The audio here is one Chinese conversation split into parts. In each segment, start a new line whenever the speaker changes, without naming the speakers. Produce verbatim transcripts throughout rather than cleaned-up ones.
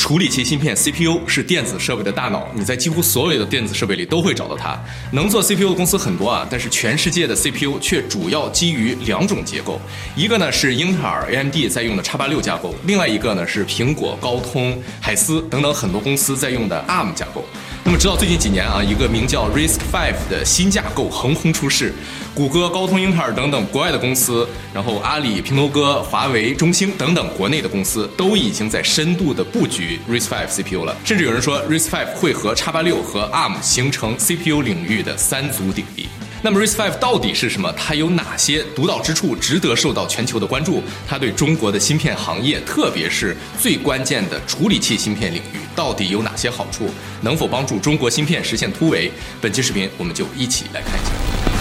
处理器芯片 C P U 是电子设备的大脑，你在几乎所有的电子设备里都会找到它。能做 C P U 的公司很多啊，但是全世界的 C P U 却主要基于两种结构，一个呢是英特尔 A M D 在用的 X 八六 架构，另外一个呢是苹果、高通、海思等等很多公司在用的 A R M 架构。那么直到最近几年啊，一个名叫 R I S C 五 的新架构横空出世，谷歌、高通、英特尔等等国外的公司，然后阿里、拼多多、华为、中兴等等国内的公司都已经在深度的布局 R I S C 五 C P U 了，甚至有人说 R I S C 五 会和 X 八六 和 A R M 形成 C P U 领域的三足鼎立。那么 R I S C 五 到底是什么？它有哪些独到之处值得受到全球的关注？它对中国的芯片行业，特别是最关键的处理器芯片领域，到底有哪些好处？能否帮助中国芯片实现突围？本期视频我们就一起来看一下。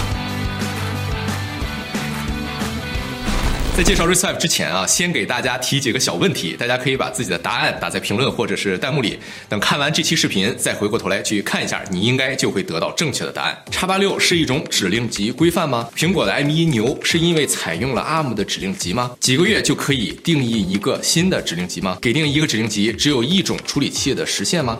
在介绍 R I S C 五 之前啊，先给大家提几个小问题，大家可以把自己的答案打在评论或者是弹幕里，等看完这期视频再回过头来去看一下，你应该就会得到正确的答案。X 八六 是一种指令集规范吗？苹果的 M 一 牛是因为采用了 A R M 的指令集吗？几个月就可以定义一个新的指令集吗？给定一个指令集只有一种处理器的实现吗？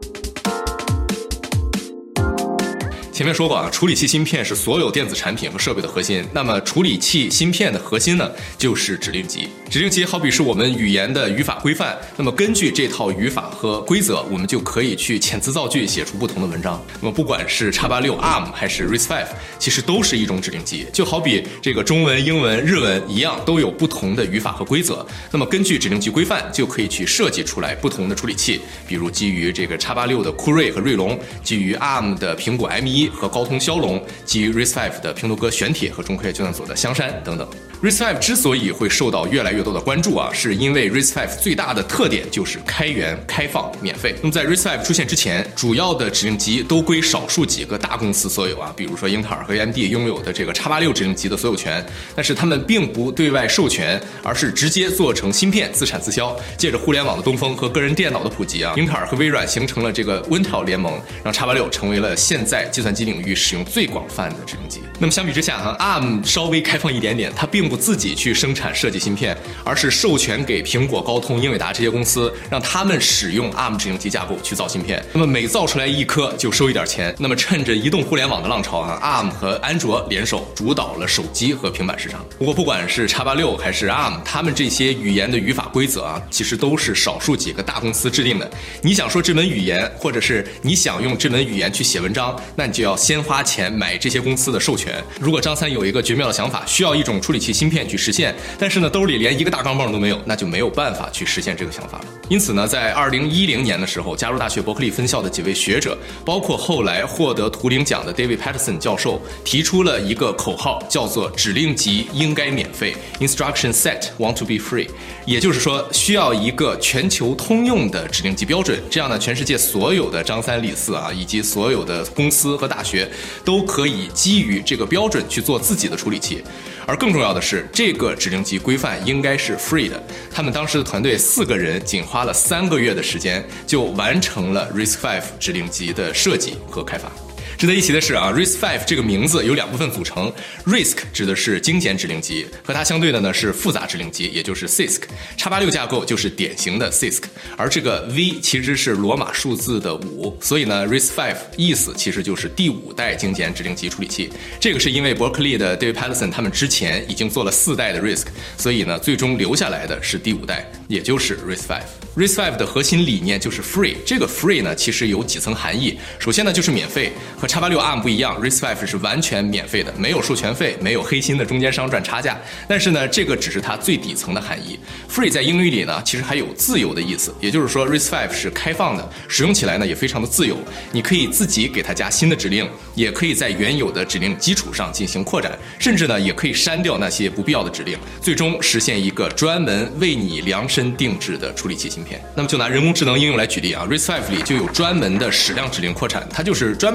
前面说过啊，处理器芯片是所有电子产品和设备的核心。那么处理器芯片的核心呢，就是指令集。指令集好比是我们语言的语法规范，那么根据这套语法和规则，我们就可以去遣词造句，写出不同的文章。那么不管是 X 八六 A R M 还是 R I S C 五，其实都是一种指令集，就好比这个中文、英文、日文一样，都有不同的语法和规则。那么根据指令集规范，就可以去设计出来不同的处理器，比如基于这个 X 八六 的酷睿和锐龙，基于 A R M 的苹果 M 一和高通骁龙，基于 R I S C 五 的拼多多玄铁和中科院计算所的香山等等。R I S C 五 之所以会受到越来越多的关注啊，是因为 R I S C 五 最大的特点就是开源、开放、免费。那么在 R I S C 五 出现之前，主要的指令集都归少数几个大公司所有啊，比如说英特尔和 A M D 拥有的这个 X 八六 指令集的所有权，但是他们并不对外授权，而是直接做成芯片自产自销。借着互联网的东风和个人电脑的普及啊，英特尔和微软形成了这个 Intel 联盟，让 X 八六 成为了现在计算机领域使用最广泛的指令集。那么相比之下哈 ，A R M 稍微开放一点点，它并不自己去生产设计芯片，而是授权给苹果、高通、英伟达这些公司，让他们使用 A R M 指令集架构去造芯片。那么每造出来一颗就收一点钱。那么趁着移动互联网的浪潮啊 ，A R M 和安卓联手主导了手机和平板市场。不过不管是 X 八六 还是 A R M， 他们这些语言的语法规则啊，其实都是少数几个大公司制定的。你想说这门语言，或者是你想用这门语言去写文章，那你就要先花钱买这些公司的授权。如果张三有一个绝妙的想法，需要一种处理器芯片去实现，但是呢兜里连一个大钢镚都没有，那就没有办法去实现这个想法了。因此呢，在二零一零年的时候，加州大学伯克利分校的几位学者，包括后来获得图灵奖的 David Patterson 教授，提出了一个口号，叫做指令集应该免费 Instruction set want to be free， 也就是说需要一个全球通用的指令集标准，这样呢全世界所有的张三李四啊，以及所有的公司和大学都可以基于这个标准去做自己的处理器。而更重要的是，这个指令集规范应该是 free 的。他们当时的团队四个人仅花了三个月的时间，就完成了 R I S C 五 指令集的设计和开发。值得一提的是啊 ，R I S C 五 这个名字有两部分组成 ，R I S C 指的是精简指令集，和它相对的呢是复杂指令集，也就是 C I S C。X 八六 架构就是典型的 C I S C， 而这个 V 其实是罗马数字的五，所以呢 R I S C 五 意思其实就是第五代精简指令集处理器。这个是因为伯克利的 David Patterson 他们之前已经做了四代的 R I S C， 所以呢最终留下来的是第五代，也就是 R I S C 五。R I S C 五 的核心理念就是 free， 这个 free 呢其实有几层含义。首先呢就是免费，和 X 八六 A R M 不一样 ，R I S C 五 是完全免费的，没有授权费，没有黑心的中间商赚差价。但是呢，这个只是它最底层的含义。Free 在英语里呢，其实还有自由的意思，也就是说 R I S C 五 是开放的，使用起来呢也非常的自由。你可以自己给它加新的指令，也可以在原有的指令基础上进行扩展，甚至呢也可以删掉那些不必要的指令，最终实现一个专门为你量身定制的处理器芯片。那么就拿人工智能应用来举例啊 ，R I S C 五 里就有专门的矢量指令扩产，它就是专门用来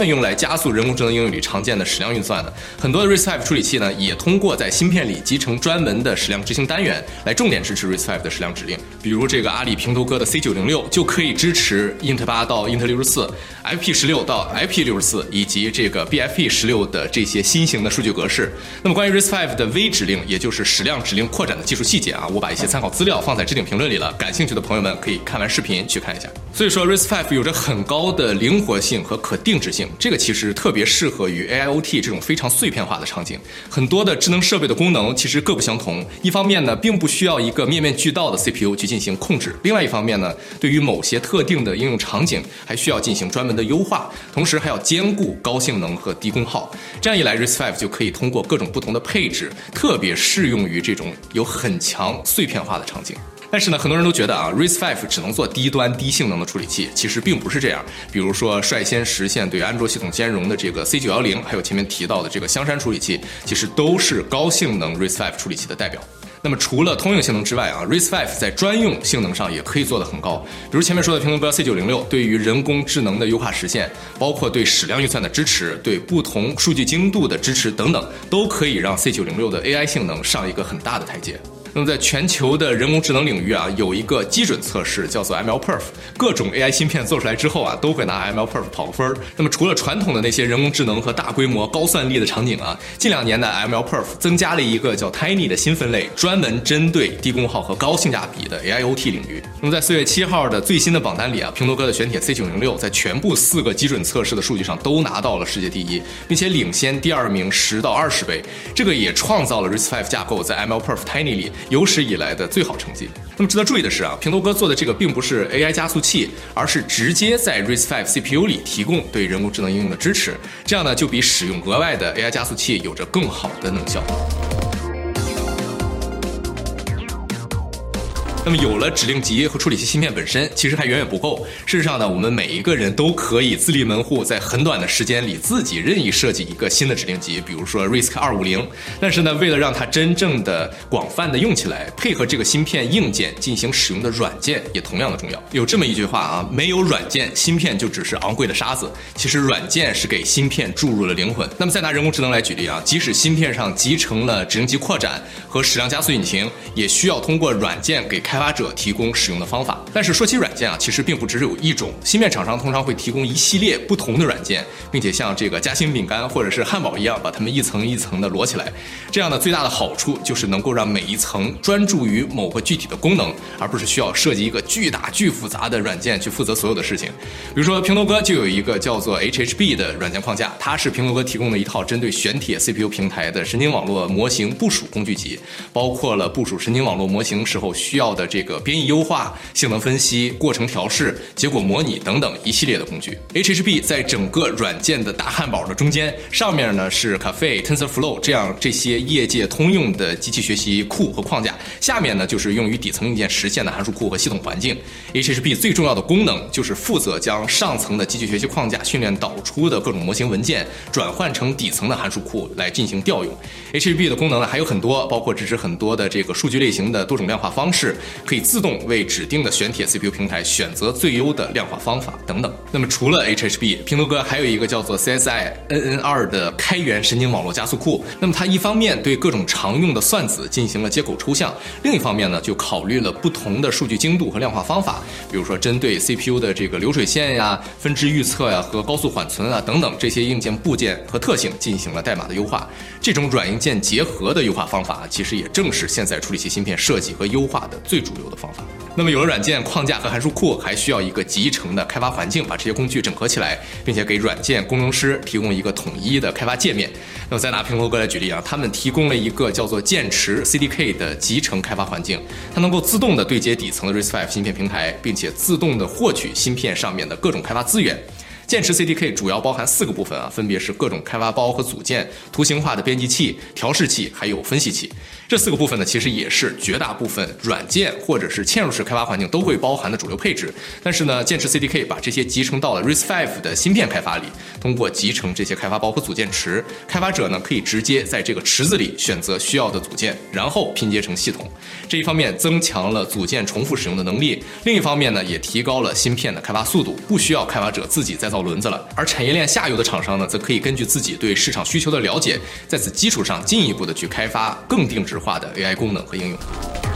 加速人工智能应用里常见的矢量运算的。很多的 R I S C V 处理器呢，也通过在芯片里集成专门的矢量执行单元，来重点支持 R I S C V 的矢量指令。比如这个阿里平头哥的 C 九零六 就可以支持 int 八到 int 六十四、F P 十六到 F P 六十四以及这个 B F P 十六的这些新型的数据格式。那么关于 R I S C V 的 V 指令，也就是矢量指令扩展的技术细节啊，我把一些参考资料放在置顶评论里了，感兴趣的朋友们可以看完视频去看一下。所以说 R I S C V 有着很高的灵活性和可定制性，这个其实特别适合于 A I O T 这种非常碎片化的场景。很多的智能设备的功能其实各不相同，一方面呢，并不需要一个面面俱到的 C P U 去进行控制；另外一方面呢，对于某些特定的应用场景，还需要进行专门的优化，同时还要兼顾高性能和低功耗。这样一来 ，R I S C V 就可以通过各种不同的配置，特别适用于这种有很强碎片化的场景。但是呢，很多人都觉得啊 ，R I S C V 只能做低端低性能的处理器，其实并不是这样。比如说，率先实现对安卓系统兼容的这个 C 九一零，还有前面提到的这个香山处理器，其实都是高性能 R I S C V 处理器的代表。那么除了通用性能之外啊 ，R I S C V 在专用性能上也可以做得很高。比如前面说的平头哥 C 九零六，对于人工智能的优化实现，包括对矢量运算的支持，对不同数据精度的支持等等，都可以让 C 九零六的 A I 性能上一个很大的台阶。那么在全球的人工智能领域啊，有一个基准测试叫做 M L Perf， 各种 A I 芯片做出来之后啊，都会拿 M L Perf 跑个分儿。那么除了传统的那些人工智能和大规模高算力的场景啊，近两年的 M L Perf 增加了一个叫 Tiny 的新分类，专门针对低功耗和高性价比的 A I O T 领域。那么在四月七号的最新的榜单里啊，平头哥的玄铁 C 九零六在全部四个基准测试的数据上都拿到了世界第一，并且领先第二名十到二十倍，这个也创造了 R I S C V 架构在 M L Perf Tiny 里有史以来的最好成绩。那么值得注意的是啊，平头哥做的这个并不是 A I 加速器，而是直接在 R I S C V C P U 里提供对人工智能应用的支持，这样呢就比使用额外的 A I 加速器有着更好的能效。那么有了指令集和处理器芯片本身，其实还远远不够。事实上呢，我们每一个人都可以自立门户，在很短的时间里自己任意设计一个新的指令集，比如说 R I S C 二五零。但是呢，为了让它真正的广泛的用起来，配合这个芯片硬件进行使用的软件也同样的重要。有这么一句话啊，没有软件，芯片就只是昂贵的沙子。其实软件是给芯片注入了灵魂。那么再拿人工智能来举例啊，即使芯片上集成了指令集扩展和矢量加速引擎，也需要通过软件给开发者提供使用的方法。但是说起软件啊，其实并不只有一种，芯片厂商通常会提供一系列不同的软件，并且像这个夹心饼干或者是汉堡一样，把它们一层一层的摞起来。这样的最大的好处就是能够让每一层专注于某个具体的功能，而不是需要设计一个巨大巨复杂的软件去负责所有的事情。比如说平头哥就有一个叫做 H H B 的软件框架，它是平头哥提供的一套针对玄铁 C P U 平台的神经网络模型部署工具集，包括了部署神经网络模型时候需要的这个编译优化、性能分析、过程调试、结果模拟等等一系列的工具。H H B 在整个软件的大汉堡的中间，上面呢是 Caffe、TensorFlow 这样这些业界通用的机器学习库和框架，下面呢就是用于底层硬件实现的函数库和系统环境。H H B 最重要的功能就是负责将上层的机器学习框架训练导出的各种模型文件转换成底层的函数库来进行调用。H H B 的功能呢还有很多，包括支持很多的这个数据类型的多种量化方式，可以自动为指定的玄铁 C P U 平台选择最优的量化方法等等。那么除了 H H B， 平头哥还有一个叫做 C S I N N 二 的开源神经网络加速库。那么它一方面对各种常用的算子进行了接口抽象，另一方面呢就考虑了不同的数据精度和量化方法，比如说针对 C P U 的这个流水线呀、分支预测呀和高速缓存啊等等这些硬件部件和特性进行了代码的优化。这种软硬件结合的优化方法，其实也正是现在处理器芯片设计和优化的最主流的方法。那么有了软件框架和函数库，还需要一个集成的开发环境，把这些工具整合起来，并且给软件工程师提供一个统一的开发界面。那么再拿平头哥来举例啊，他们提供了一个叫做剑池 C D K 的集成开发环境，它能够自动的对接底层的 R I S C V 芯片平台，并且自动的获取芯片上面的各种开发资源。剑池 C D K 主要包含四个部分啊，分别是各种开发包和组件、图形化的编辑器、调试器，还有分析器。 这四个部分呢，其实也是绝大部分软件或者是嵌入式开发环境都会包含的主流配置。但是呢，剑池 C D K 把这些集成到了 R I S C 五的芯片开发里，通过集成这些开发包和组件池，开发者呢可以直接在这个池子里选择需要的组件，然后拼接成系统。这一方面增强了组件重复使用的能力，另一方面呢，也提高了芯片的开发速度，不需要开发者自己再造轮子了。而产业链下游的厂商呢，则可以根据自己对市场需求的了解，在此基础上进一步的去开发更定制化的 A I 功能和应用。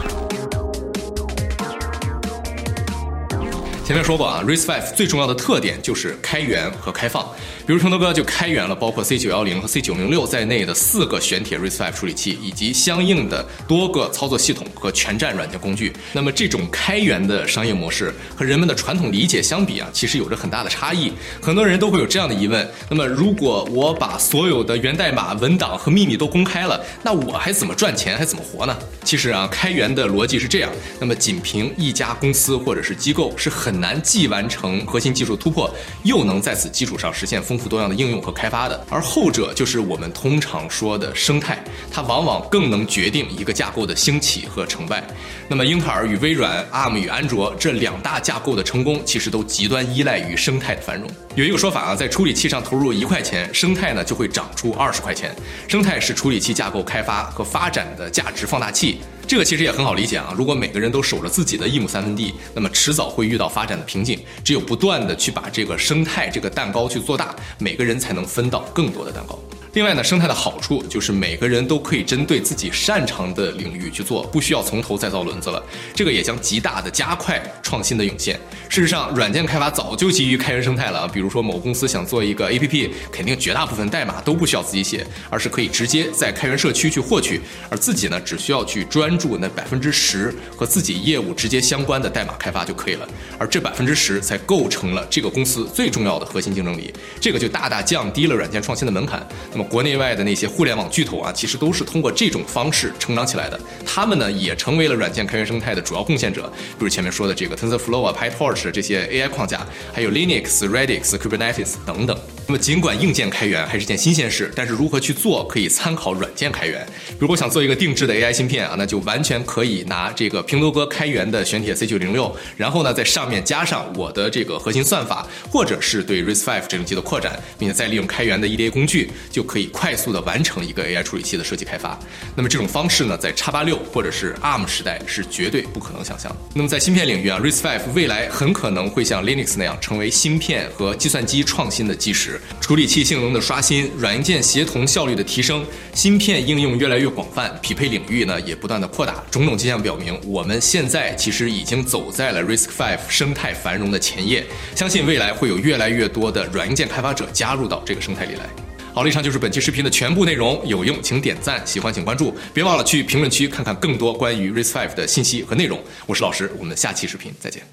前面说过啊 ，R I S C 五最重要的特点就是开源和开放。比如成头哥就开源了包括 C 九一零 和 C 九零六 在内的四个玄铁 R I S C 五处理器，以及相应的多个操作系统和全站软件工具。那么这种开源的商业模式和人们的传统理解相比啊，其实有着很大的差异。很多人都会有这样的疑问：那么如果我把所有的源代码、文档和秘密都公开了，那我还怎么赚钱，还怎么活呢？其实啊，开源的逻辑是这样：那么仅凭一家公司或者是机构是很难既完成核心技术突破，又能在此基础上实现丰富多样的应用和开发的。而后者就是我们通常说的生态，它往往更能决定一个架构的兴起和成败。那么英特尔与微软、A R M 与安卓这两大架构的成功，其实都极端依赖于生态的繁荣。有一个说法啊，在处理器上投入一块钱，生态呢就会长出二十块钱。生态是处理器架构开发和发展的价值放大器。这个其实也很好理解啊，如果每个人都守着自己的一亩三分地，那么迟早会遇到发展的瓶颈。只有不断的去把这个生态这个蛋糕去做大，每个人才能分到更多的蛋糕。另外呢，生态的好处就是每个人都可以针对自己擅长的领域去做，不需要从头再造轮子了。这个也将极大的加快创新的涌现。事实上，软件开发早就基于开源生态了。比如说某公司想做一个 A P P， 肯定绝大部分代码都不需要自己写，而是可以直接在开源社区去获取，而自己呢只需要去专注那百分之十和自己业务直接相关的代码开发就可以了。而这百分之十才构成了这个公司最重要的核心竞争力。这个就大大降低了软件创新的门槛。那么国内外的那些互联网巨头啊，其实都是通过这种方式成长起来的。他们呢也成为了软件开源生态的主要贡献者，比如前面说的这个 TensorFlow 啊、PyTorch 这些 A I 框架，还有 Linux、Redis、Kubernetes 等等。那么尽管硬件开源还是件新鲜事，但是如何去做可以参考软件开源。比如我想做一个定制的 A I 芯片啊，那就完全可以拿这个平头哥开源的玄铁 C 九零六，然后呢在上面加上我的这个核心算法，或者是对 R I S C 五整机的扩展，并且再利用开源的 E D A 工具，就可以快速的完成一个 A I 处理器的设计开发。那么这种方式呢，在 X 八十六 或者是 A R M 时代是绝对不可能想象的。那么在芯片领域啊 ，R I S C 五未来很可能会像 Linux 那样成为芯片和计算机创新的基石，处理器性能的刷新，软硬件协同效率的提升，芯片应用越来越广泛，匹配领域呢也不断的扩大。种种迹象表明，我们现在其实已经走在了 R I S C 五生态繁荣的前夜，相信未来会有越来越多的软硬件开发者加入到这个生态里来。好了，以上就是本期视频的全部内容，有用请点赞，喜欢请关注，别忘了去评论区看看更多关于 R I S C 五的信息和内容。我是老石，我们下期视频再见。